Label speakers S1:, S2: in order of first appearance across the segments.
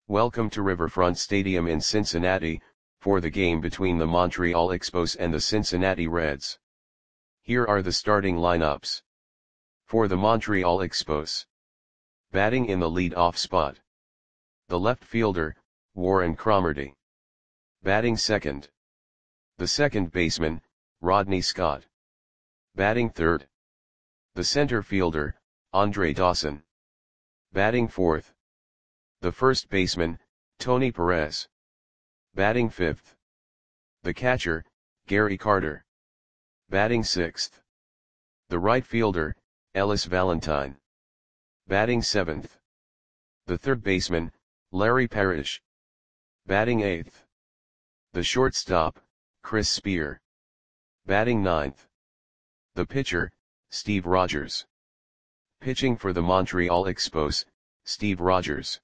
S1: Welcome to Riverfront Stadium in Cincinnati, for the game between the Montreal Expos and the Cincinnati Reds. Here are the starting lineups. For the Montreal Expos. Batting in the lead-off spot. The left fielder, Warren Cromartie. Batting second. The second baseman, Rodney Scott. Batting third. The center fielder, Andre Dawson. Batting fourth. The first baseman, Tony Perez. Batting fifth. The catcher, Gary Carter. Batting sixth. The right fielder, Ellis Valentine. Batting seventh. The third baseman, Larry Parrish. Batting eighth. The shortstop, Chris Spear. Batting ninth. The pitcher, Steve Rogers. Pitching for the Montreal Expos, Steve Rogers.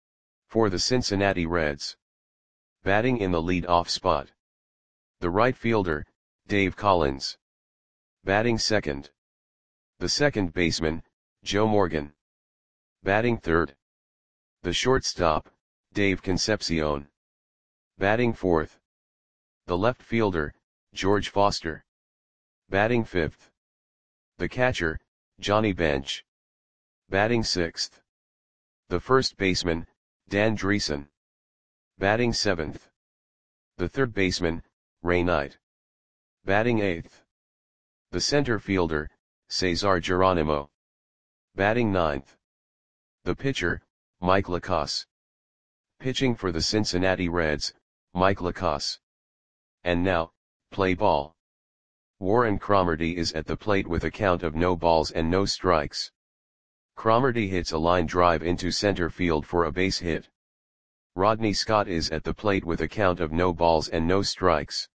S1: For the Cincinnati Reds. Batting in the lead-off spot. The right fielder, Dave Collins. Batting second. The second baseman, Joe Morgan. Batting third. The shortstop, Dave Concepcion. Batting fourth. The left fielder, George Foster. Batting fifth. The catcher, Johnny Bench. Batting sixth. The first baseman, Dan Dreesen. Batting seventh. The third baseman, Ray Knight. Batting eighth. The center fielder, Cesar Geronimo. Batting ninth. The pitcher, Mike Lacasse. Pitching for the Cincinnati Reds, Mike Lacasse. And now, play ball. Warren Cromartie is at the plate with a count of no balls and no strikes. Cromartie hits a line drive into center field for a base hit. Rodney Scott is at the plate with a count of no balls and no strikes.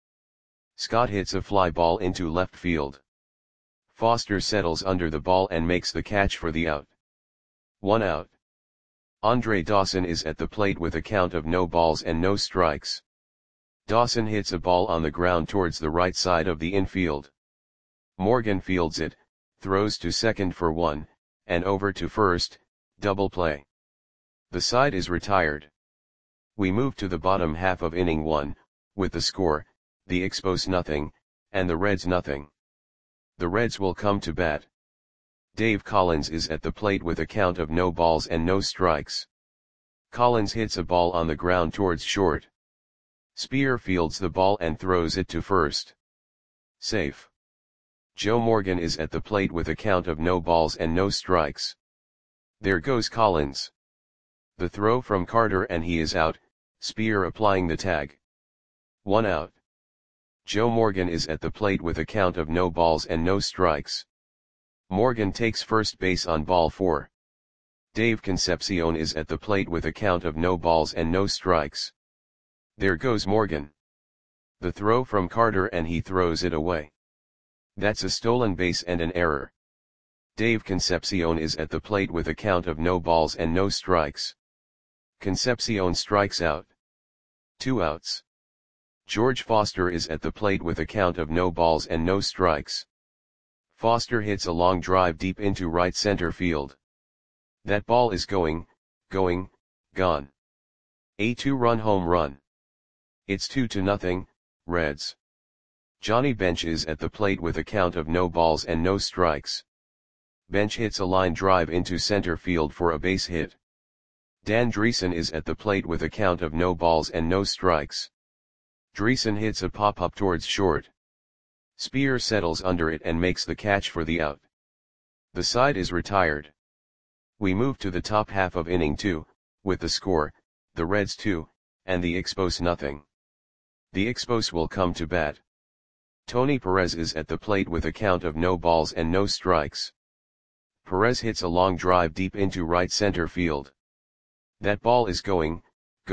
S1: Scott hits a fly ball into left field. Foster settles under the ball and makes the catch for the out. 1 out. Andre Dawson is at the plate with a count of no balls and no strikes. Dawson hits a ball on the ground towards the right side of the infield. Morgan fields it, throws to second for 1, and over to first, double play. The side is retired. We move to the bottom half of inning 1, with the score, the Expos nothing, and the Reds nothing. The Reds will come to bat. Dave Collins is at the plate with a count of no balls and no strikes. Collins hits a ball on the ground towards short. Spear fields the ball and throws it to first. Safe. Joe Morgan is at the plate with a count of no balls and no strikes. There goes Collins. The throw from Carter and he is out, Spear applying the tag. 1 out. Joe Morgan is at the plate with a count of no balls and no strikes. Morgan takes first base on ball 4. Dave Concepcion is at the plate with a count of no balls and no strikes. There goes Morgan. The throw from Carter and he throws it away. That's a stolen base and an error. Dave Concepcion is at the plate with a count of no balls and no strikes. Concepcion strikes out. 2 outs. George Foster is at the plate with a count of no balls and no strikes. Foster hits a long drive deep into right center field. That ball is gone. A 2-run home run. It's 2-0, Reds. Johnny Bench is at the plate with a count of no balls and no strikes. Bench hits a line drive into center field for a base hit. Dan Dreesen is at the plate with a count of no balls and no strikes. Dreesen hits a pop-up towards short. Spear settles under it and makes the catch for the out. The side is retired. We move to the top half of inning 2, with the score, the Reds 2, and the Expos nothing. The Expos will come to bat. Tony Perez is at the plate with a count of no balls and no strikes. Perez hits a long drive deep into right center field. That ball is gone.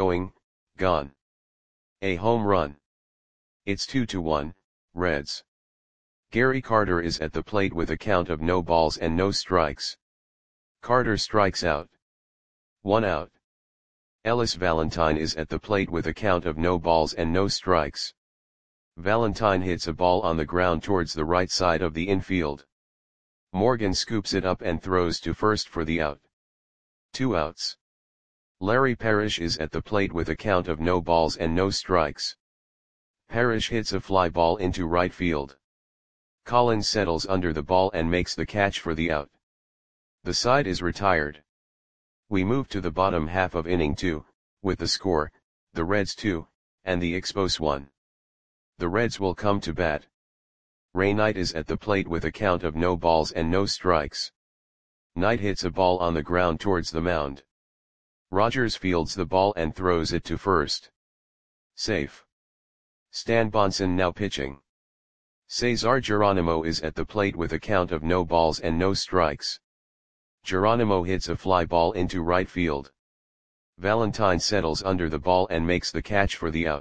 S1: A home run. It's 2-1, Reds. Gary Carter is at the plate with a count of no balls and no strikes. Carter strikes out. 1 out. Ellis Valentine is at the plate with a count of no balls and no strikes. Valentine hits a ball on the ground towards the right side of the infield. Morgan scoops it up and throws to first for the out. 2 outs. Larry Parrish is at the plate with a count of no balls and no strikes. Parrish hits a fly ball into right field. Collins settles under the ball and makes the catch for the out. The side is retired. We move to the bottom half of inning 2, with the score, the Reds 2, and the Expos 1. The Reds will come to bat. Ray Knight is at the plate with a count of no balls and no strikes. Knight hits a ball on the ground towards the mound. Rogers fields the ball and throws it to first. Safe. Stan Bonson now pitching. Cesar Geronimo is at the plate with a count of no balls and no strikes. Geronimo hits a fly ball into right field. Valentine settles under the ball and makes the catch for the out.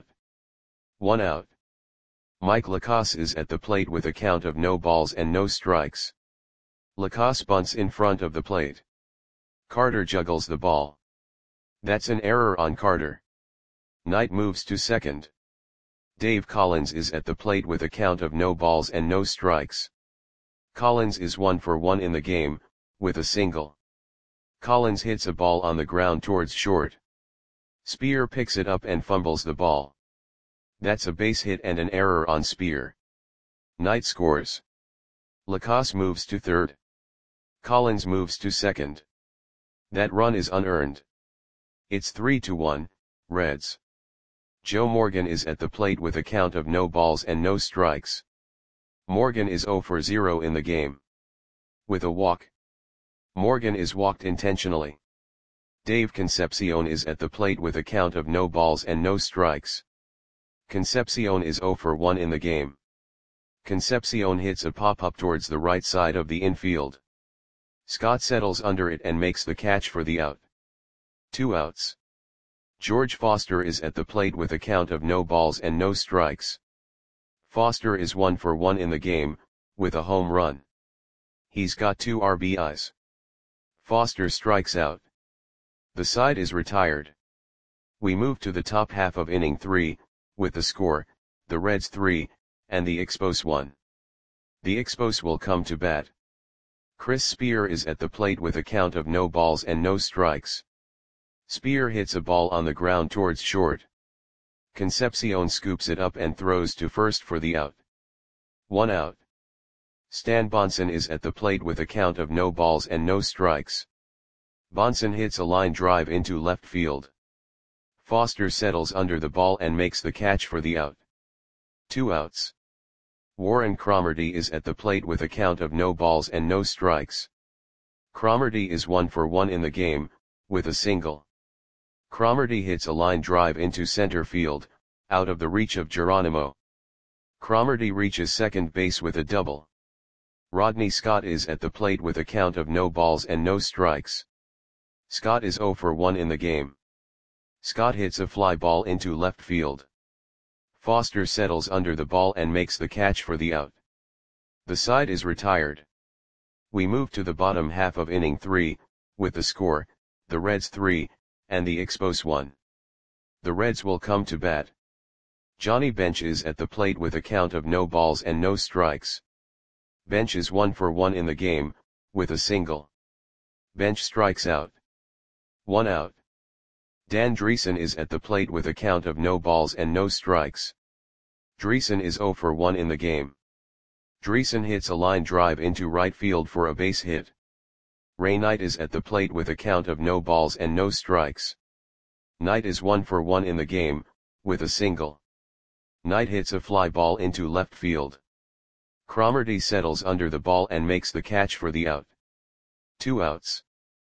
S1: 1 out. Mike Lacasse is at the plate with a count of no balls and no strikes. Lacasse bunts in front of the plate. Carter juggles the ball. That's an error on Carter. Knight moves to second. Dave Collins is at the plate with a count of no balls and no strikes. Collins is 1 for 1 in the game, with a single. Collins hits a ball on the ground towards short. Spear picks it up and fumbles the ball. That's a base hit and an error on Spear. Knight scores. Lacasse moves to third. Collins moves to second. That run is unearned. It's 3-1, Reds. Joe Morgan is at the plate with a count of no balls and no strikes. Morgan is 0 for 0 in the game. With a walk. Morgan is walked intentionally. Dave Concepcion is at the plate with a count of no balls and no strikes. Concepcion is 0 for 1 in the game. Concepcion hits a pop-up towards the right side of the infield. Scott settles under it and makes the catch for the out. 2 outs. George Foster is at the plate with a count of no balls and no strikes. Foster is 1 for 1 in the game, with a home run. He's got 2 RBIs. Foster strikes out. The side is retired. We move to the top half of inning 3, with the score, the Reds 3, and the Expos 1. The Expos will come to bat. Chris Spear is at the plate with a count of no balls and no strikes. Spear hits a ball on the ground towards short. Concepcion scoops it up and throws to first for the out. 1 out. Stan Bonson is at the plate with a count of no balls and no strikes. Bonson hits a line drive into left field. Foster settles under the ball and makes the catch for the out. 2 outs. Warren Cromartie is at the plate with a count of no balls and no strikes. Cromartie is 1 for 1 in the game, with a single. Cromartie hits a line drive into center field, out of the reach of Geronimo. Cromartie reaches second base with a double. Rodney Scott is at the plate with a count of no balls and no strikes. Scott is 0 for 1 in the game. Scott hits a fly ball into left field. Foster settles under the ball and makes the catch for the out. The side is retired. We move to the bottom half of inning 3, with the score, the Reds 3, and the Expos 1. The Reds will come to bat. Johnny Bench is at the plate with a count of no balls and no strikes. Bench is 1 for 1 in the game, with a single. Bench strikes out. 1 out. Dan Dreesen is at the plate with a count of no balls and no strikes. Dreesen is 0 for 1 in the game. Dreesen hits a line drive into right field for a base hit. Ray Knight is at the plate with a count of no balls and no strikes. Knight is 1 for 1 in the game, with a single. Knight hits a fly ball into left field. Cromartie settles under the ball and makes the catch for the out. 2 outs.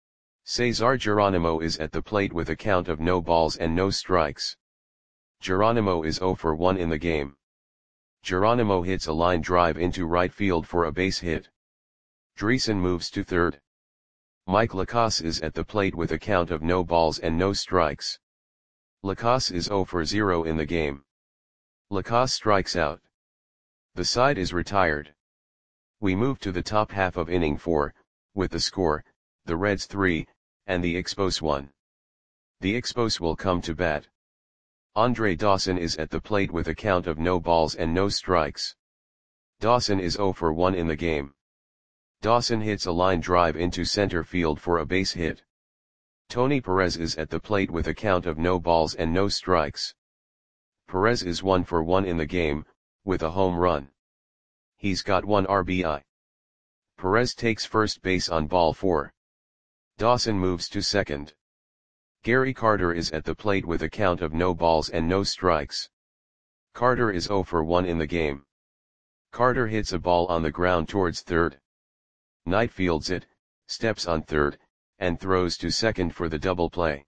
S1: Cesar Geronimo is at the plate with a count of no balls and no strikes. Geronimo is 0 for 1 in the game. Geronimo hits a line drive into right field for a base hit. Dreesen moves to third. Mike Lacasse is at the plate with a count of no balls and no strikes. Lacasse is 0 for 0 in the game. Lacasse strikes out. The side is retired. We move to the top half of inning 4, with the score, the Reds 3, and the Expos 1. The Expos will come to bat. Andre Dawson is at the plate with a count of no balls and no strikes. Dawson is 0 for 1 in the game. Dawson hits a line drive into center field for a base hit. Tony Perez is at the plate with a count of no balls and no strikes. Perez is 1 for 1 in the game, with a home run. He's got 1 RBI. Perez takes first base on ball 4. Dawson moves to second. Gary Carter is at the plate with a count of no balls and no strikes. Carter is 0 for 1 in the game. Carter hits a ball on the ground towards third. Knight fields it, steps on third, and throws to second for the double play.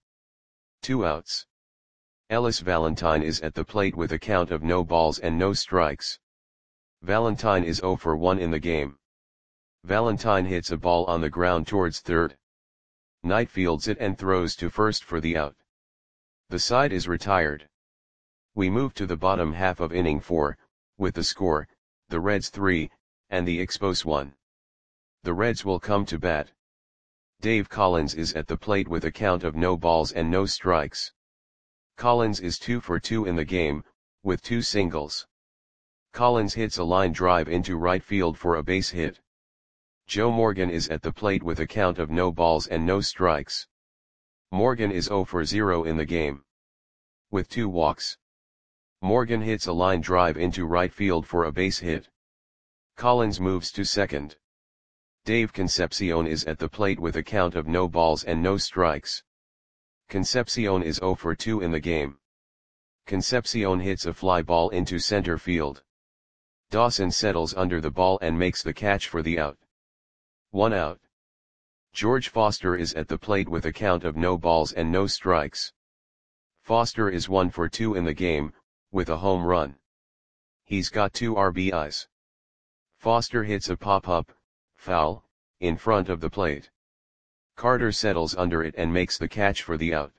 S1: 2 outs. Ellis Valentine is at the plate with a count of no balls and no strikes. Valentine is 0 for 1 in the game. Valentine hits a ball on the ground towards third. Knight fields it and throws to first for the out. The side is retired. We move to the bottom half of inning 4, with the score, the Reds 3, and the Expos 1. The Reds will come to bat. Dave Collins is at the plate with a count of no balls and no strikes. Collins is 2 for 2 in the game, with 2 singles. Collins hits a line drive into right field for a base hit. Joe Morgan is at the plate with a count of no balls and no strikes. Morgan is 0 for 0 in the game, with 2 walks. Morgan hits a line drive into right field for a base hit. Collins moves to second. Dave Concepcion is at the plate with a count of no balls and no strikes. Concepcion is 0 for 2 in the game. Concepcion hits a fly ball into center field. Dawson settles under the ball and makes the catch for the out. 1 out. George Foster is at the plate with a count of no balls and no strikes. Foster is 1 for 2 in the game, with a home run. He's got 2 RBIs. Foster hits a pop-up, foul, in front of the plate. Carter settles under it and makes the catch for the out.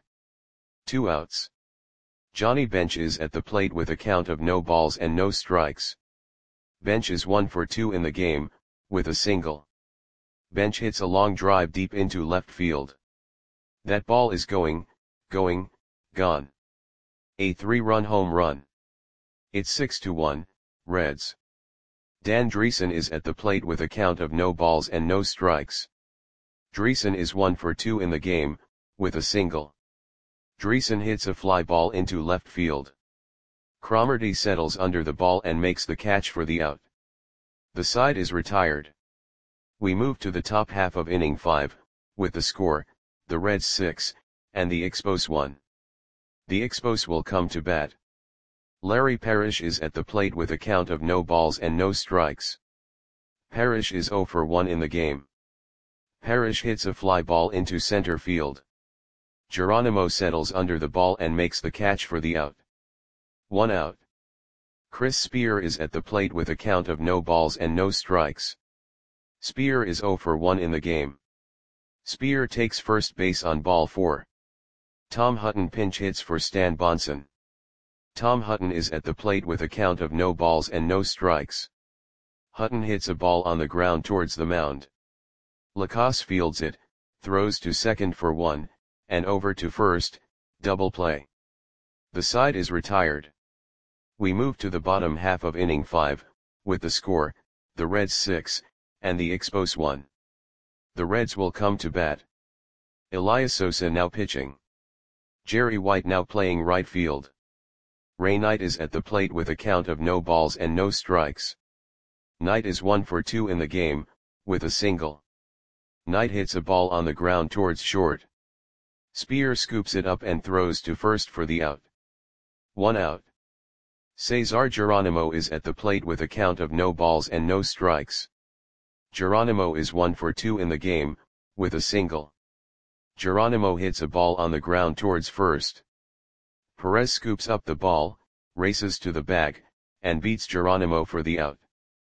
S1: 2 outs. Johnny Bench is at the plate with a count of no balls and no strikes. Bench is 1 for 2 in the game, with a single. Bench hits a long drive deep into left field. That ball is gone. A 3-run home run. It's 6-1, Reds. Dan Dreesen is at the plate with a count of no balls and no strikes. Dreesen is 1 for 2 in the game, with a single. Dreesen hits a fly ball into left field. Cromartie settles under the ball and makes the catch for the out. The side is retired. We move to the top half of inning 5, with the score, the Reds 6, and the Expos 1. The Expos will come to bat. Larry Parrish is at the plate with a count of no balls and no strikes. Parrish is 0 for 1 in the game. Parrish hits a fly ball into center field. Geronimo settles under the ball and makes the catch for the out. 1 out. Chris Spear is at the plate with a count of no balls and no strikes. Spear is 0 for 1 in the game. Spear takes first base on ball 4. Tom Hutton pinch hits for Stan Bonson. Tom Hutton is at the plate with a count of no balls and no strikes. Hutton hits a ball on the ground towards the mound. Lacasse fields it, throws to second for 1, and over to first, double play. The side is retired. We move to the bottom half of inning 5, with the score, the Reds 6, and the Expos 1. The Reds will come to bat. Elias Sosa now pitching. Jerry White now playing right field. Ray Knight is at the plate with a count of no balls and no strikes. Knight is 1 for 2 in the game, with a single. Knight hits a ball on the ground towards short. Spear scoops it up and throws to first for the out. 1 out. Cesar Geronimo is at the plate with a count of no balls and no strikes. Geronimo is 1 for 2 in the game, with a single. Geronimo hits a ball on the ground towards first. Perez scoops up the ball, races to the bag, and beats Geronimo for the out.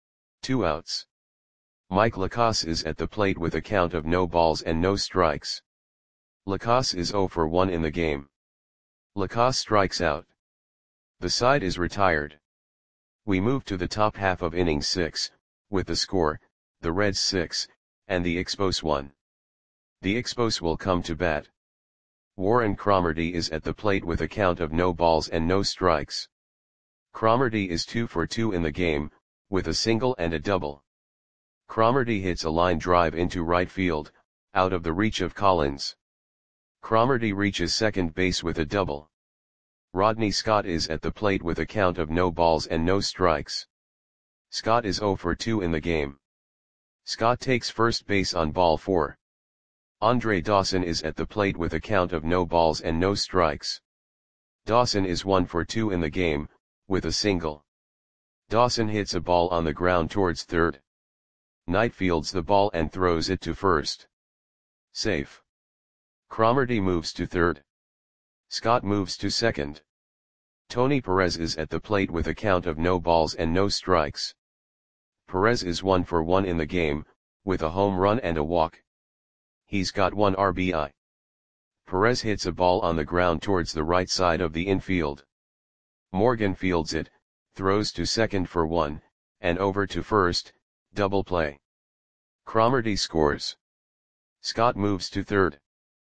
S1: 2 outs. Mike Lacasse is at the plate with a count of no balls and no strikes. Lacasse is 0 for 1 in the game. Lacasse strikes out. The side is retired. We move to the top half of inning 6, with the score, the Reds 6, and the Expos 1. The Expos will come to bat. Warren Cromartie is at the plate with a count of no balls and no strikes. Cromartie is 2 for 2 in the game, with a single and a double. Cromartie hits a line drive into right field, out of the reach of Collins. Cromartie reaches second base with a double. Rodney Scott is at the plate with a count of no balls and no strikes. Scott is 0 for 2 in the game. Scott takes first base on ball 4. Andre Dawson is at the plate with a count of no balls and no strikes. Dawson is 1 for 2 in the game, with a single. Dawson hits a ball on the ground towards third. Knight fields the ball and throws it to first. Safe. Cromartie moves to third. Scott moves to second. Tony Perez is at the plate with a count of no balls and no strikes. Perez is 1 for 1 in the game, with a home run and a walk. He's got 1 RBI. Perez hits a ball on the ground towards the right side of the infield. Morgan fields it, throws to second for 1, and over to first, double play. Cromartie scores. Scott moves to third.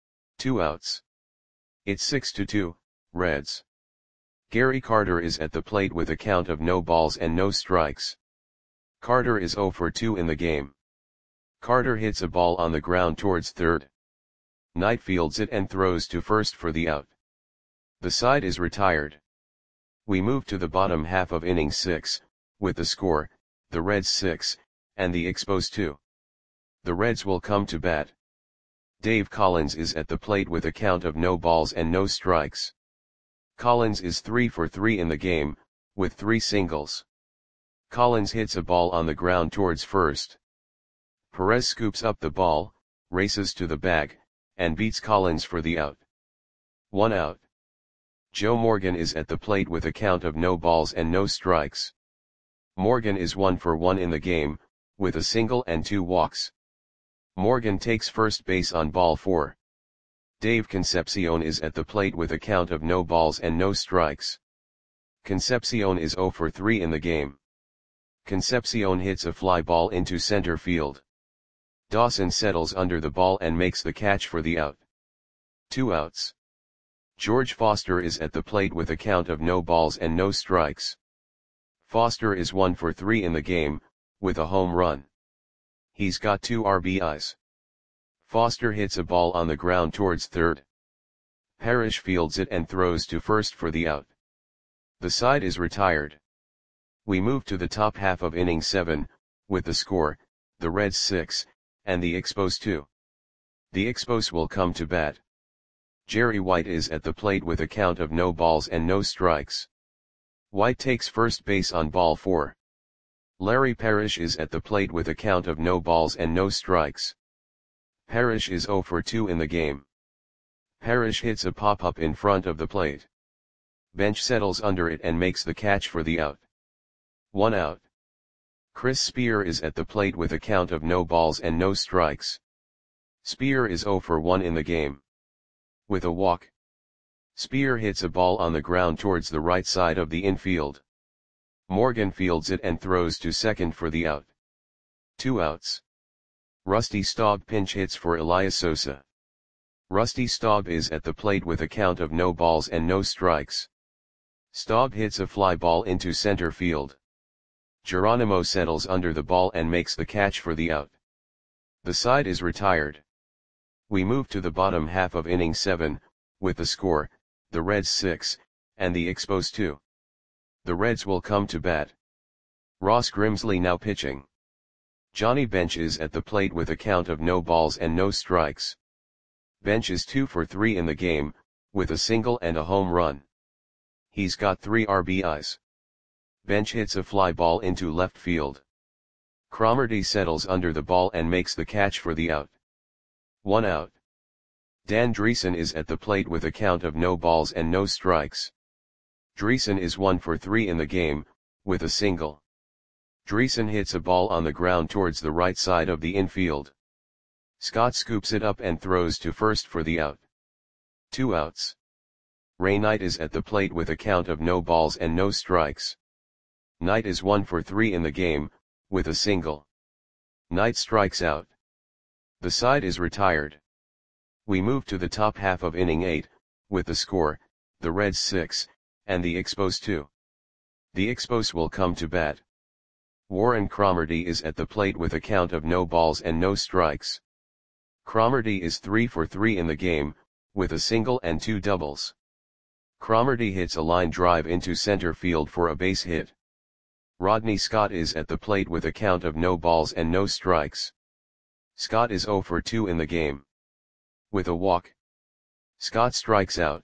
S1: 2 outs. It's 6-2, Reds. Gary Carter is at the plate with a count of no balls and no strikes. Carter is 0 for 2 in the game. Carter hits a ball on the ground towards third. Knight fields it and throws to first for the out. The side is retired. We move to the bottom half of inning 6, with the score, the Reds 6, and the Expos 2. The Reds will come to bat. Dave Collins is at the plate with a count of no balls and no strikes. Collins is 3 for 3 in the game, with 3 singles. Collins hits a ball on the ground towards first. Perez scoops up the ball, races to the bag, and beats Collins for the out. 1 out. Joe Morgan is at the plate with a count of no balls and no strikes. Morgan is 1 for 1 in the game, with a single and 2 walks. Morgan takes first base on ball 4. Dave Concepcion is at the plate with a count of no balls and no strikes. Concepcion is 0 for 3 in the game. Concepcion hits a fly ball into center field. Dawson settles under the ball and makes the catch for the out. 2 outs. George Foster is at the plate with a count of no balls and no strikes. Foster is 1 for 3 in the game, with a home run. He's got 2 RBIs. Foster hits a ball on the ground towards third. Parrish fields it and throws to first for the out. The side is retired. We move to the top half of inning 7, with the score, the Reds 6, and the Expos 2. The Expos will come to bat. Jerry White is at the plate with a count of no balls and no strikes. White takes first base on ball 4. Larry Parrish is at the plate with a count of no balls and no strikes. Parrish is 0 for 2 in the game. Parrish hits a pop-up in front of the plate. Bench settles under it and makes the catch for the out. 1 out. Chris Spear is at the plate with a count of no balls and no strikes. Spear is 0 for 1 in the game. With a walk. Spear hits a ball on the ground towards the right side of the infield. Morgan fields it and throws to second for the out. 2 outs. Rusty Staub pinch hits for Elias Sosa. Rusty Staub is at the plate with a count of no balls and no strikes. Staub hits a fly ball into center field. Geronimo settles under the ball and makes the catch for the out. The side is retired. We move to the bottom half of inning 7, with the score, the Reds 6, and the Expos 2. The Reds will come to bat. Ross Grimsley now pitching. Johnny Bench is at the plate with a count of no balls and no strikes. Bench is 2 for 3 in the game, with a single and a home run. He's got 3 RBIs. Bench hits a fly ball into left field. Cromartie settles under the ball and makes the catch for the out. 1 out. Dan Dreesen is at the plate with a count of no balls and no strikes. Dreesen is 1 for 3 in the game, with a single. Dreesen hits a ball on the ground towards the right side of the infield. Scott scoops it up and throws to first for the out. 2 outs. Ray Knight is at the plate with a count of no balls and no strikes. Knight is 1 for 3 in the game, with a single. Knight strikes out. The side is retired. We move to the top half of inning 8, with the score, the Reds 6, and the Expos 2. The Expos will come to bat. Warren Cromartie is at the plate with a count of no balls and no strikes. Cromartie is 3 for 3 in the game, with a single and 2 doubles. Cromartie hits a line drive into center field for a base hit. Rodney Scott is at the plate with a count of no balls and no strikes. Scott is 0 for 2 in the game. With a walk, Scott strikes out.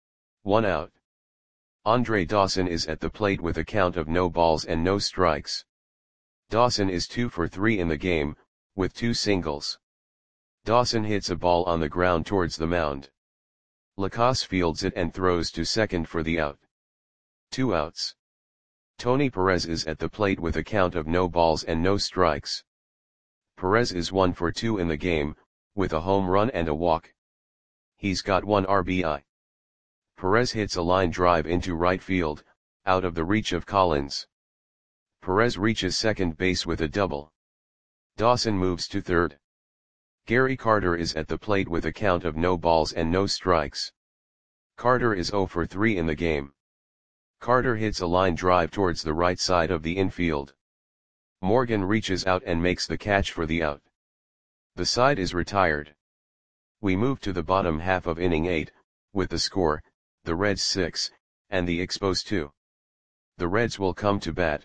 S1: 1 out. Andre Dawson is at the plate with a count of no balls and no strikes. Dawson is 2 for 3 in the game, with 2 singles. Dawson hits a ball on the ground towards the mound. Lacasse fields it and throws to second for the out. 2 outs. Tony Perez is at the plate with a count of no balls and no strikes. Perez is 1 for 2 in the game, with a home run and a walk. He's got 1 RBI. Perez hits a line drive into right field, out of the reach of Collins. Perez reaches second base with a double. Dawson moves to third. Gary Carter is at the plate with a count of no balls and no strikes. Carter is 0 for 3 in the game. Carter hits a line drive towards the right side of the infield. Morgan reaches out and makes the catch for the out. The side is retired. We move to the bottom half of inning 8, with the score, the Reds 6, and the Expos 2. The Reds will come to bat.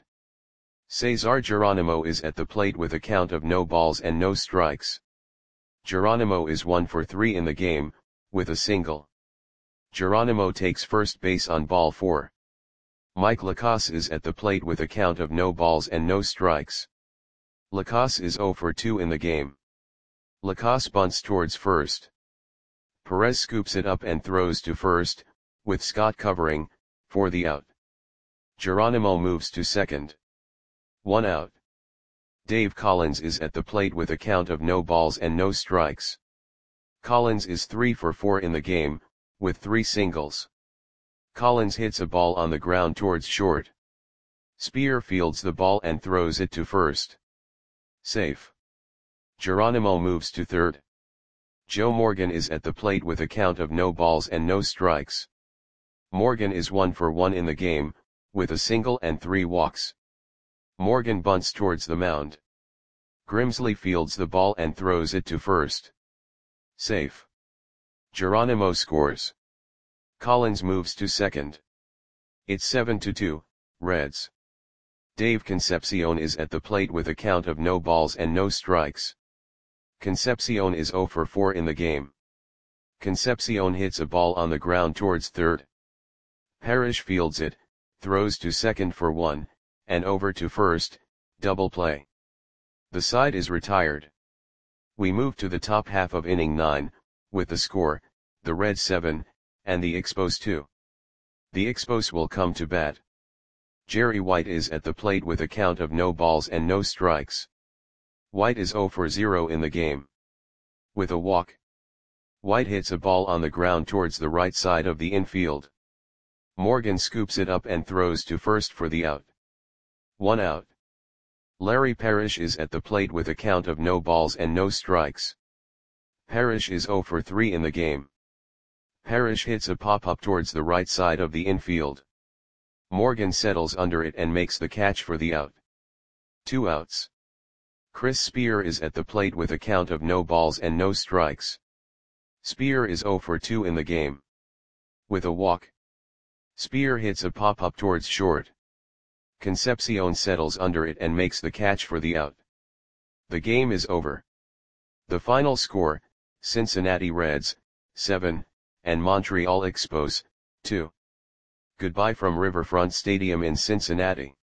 S1: Cesar Geronimo is at the plate with a count of no balls and no strikes. Geronimo is 1 for 3 in the game, with a single. Geronimo takes first base on ball 4. Mike Lacasse is at the plate with a count of no balls and no strikes. Lacasse is 0 for 2 in the game. Lacasse bunts towards first. Perez scoops it up and throws to first, with Scott covering, for the out. Geronimo moves to second. 1 out. Dave Collins is at the plate with a count of no balls and no strikes. Collins is 3 for 4 in the game, with 3 singles. Collins hits a ball on the ground towards short. Spear fields the ball and throws it to first. Safe. Geronimo moves to third. Joe Morgan is at the plate with a count of no balls and no strikes. Morgan is 1 for 1 in the game, with a single and 3 walks. Morgan bunts towards the mound. Grimsley fields the ball and throws it to first. Safe. Geronimo scores. Collins moves to second. It's 7-2, Reds. Dave Concepcion is at the plate with a count of no balls and no strikes. Concepcion is 0 for 4 in the game. Concepcion hits a ball on the ground towards third. Parrish fields it, throws to second for 1, and over to first, double play. The side is retired. We move to the top half of inning 9, with the score, the Reds 7, and the Expos 2. The Expos will come to bat. Jerry White is at the plate with a count of no balls and no strikes. White is 0 for 0 in the game. With a walk, White hits a ball on the ground towards the right side of the infield. Morgan scoops it up and throws to first for the out. 1 out. Larry Parrish is at the plate with a count of no balls and no strikes. Parrish is 0 for 3 in the game. Parrish hits a pop-up towards the right side of the infield. Morgan settles under it and makes the catch for the out. 2 outs. Chris Spear is at the plate with a count of no balls and no strikes. Spear is 0 for 2 in the game. With a walk, Spear hits a pop-up towards short. Concepcion settles under it and makes the catch for the out. The game is over. The final score, Cincinnati Reds, 7, and Montreal Expos, 2. Goodbye from Riverfront Stadium in Cincinnati.